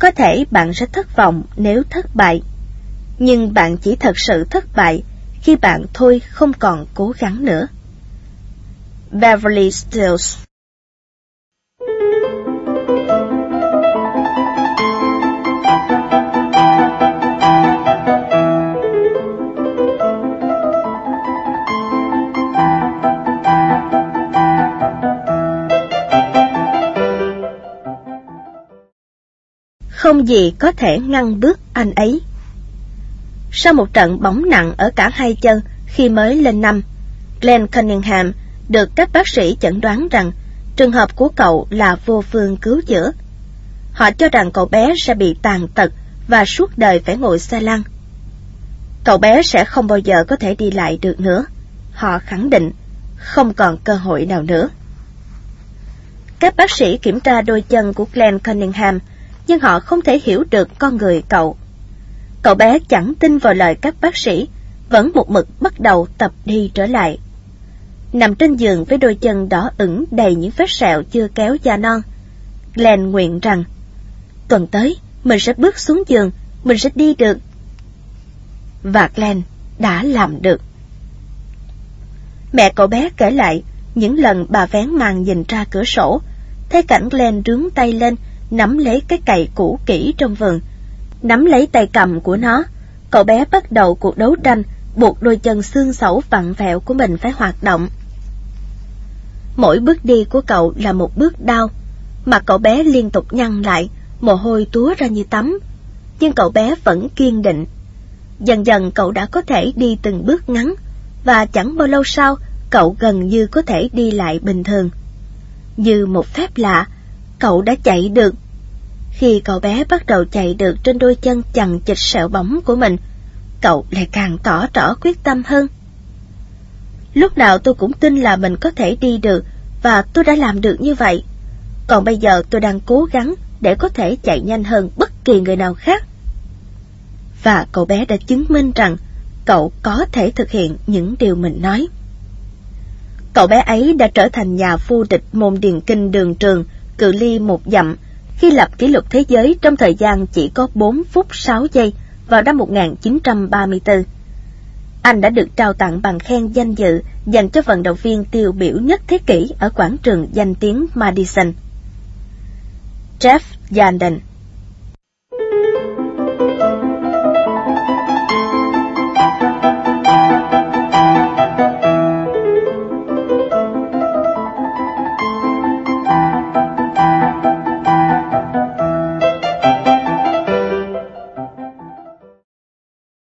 Có thể bạn sẽ thất vọng nếu thất bại, nhưng bạn chỉ thật sự thất bại khi bạn thôi không còn cố gắng nữa. Beverly Stills. Không gì có thể ngăn bước anh ấy. Sau một trận bỏng nặng ở cả hai chân khi mới lên năm, Glenn Cunningham được các bác sĩ chẩn đoán rằng trường hợp của cậu là vô phương cứu chữa. Họ cho rằng cậu bé sẽ bị tàn tật và suốt đời phải ngồi xe lăn. Cậu bé sẽ không bao giờ có thể đi lại được nữa. Họ khẳng định không còn cơ hội nào nữa. Các bác sĩ kiểm tra đôi chân của Glenn Cunningham, nhưng họ không thể hiểu được con người cậu. Cậu bé chẳng tin vào lời các bác sĩ, vẫn một mực bắt đầu tập đi trở lại. Nằm trên giường với đôi chân đỏ ửng đầy những vết sẹo chưa kéo da non, Glenn nguyện rằng tuần tới mình sẽ bước xuống giường, mình sẽ đi được. Và Glenn đã làm được. Mẹ cậu bé kể lại những lần bà vén màn nhìn ra cửa sổ, thấy cảnh Glenn rướn tay lên nắm lấy cái cày cũ kỹ trong vườn. Nắm lấy tay cầm của nó, cậu bé bắt đầu cuộc đấu tranh buộc đôi chân xương xẩu vặn vẹo của mình phải hoạt động. Mỗi bước đi của cậu là một bước đau, mặt cậu bé liên tục nhăn lại, mồ hôi túa ra như tắm, nhưng cậu bé vẫn kiên định. Dần dần cậu đã có thể đi từng bước ngắn, và chẳng bao lâu sau, cậu gần như có thể đi lại bình thường. Như một phép lạ, cậu đã chạy được. Khi cậu bé bắt đầu chạy được trên đôi chân chằng chịt sẹo bóng của mình, cậu lại càng tỏ rõ quyết tâm hơn. Lúc nào tôi cũng tin là mình có thể đi được, và tôi đã làm được như vậy. Còn bây giờ tôi đang cố gắng để có thể chạy nhanh hơn bất kỳ người nào khác. Và cậu bé đã chứng minh rằng cậu có thể thực hiện những điều mình nói. Cậu bé ấy đã trở thành nhà vô địch môn điền kinh đường trường cự ly 1 dặm khi lập kỷ lục thế giới trong thời gian chỉ có 4 phút 6 giây vào năm 1934. Anh đã được trao tặng bằng khen danh dự dành cho vận động viên tiêu biểu nhất thế kỷ ở quảng trường danh tiếng Madison. Jeff Gandon.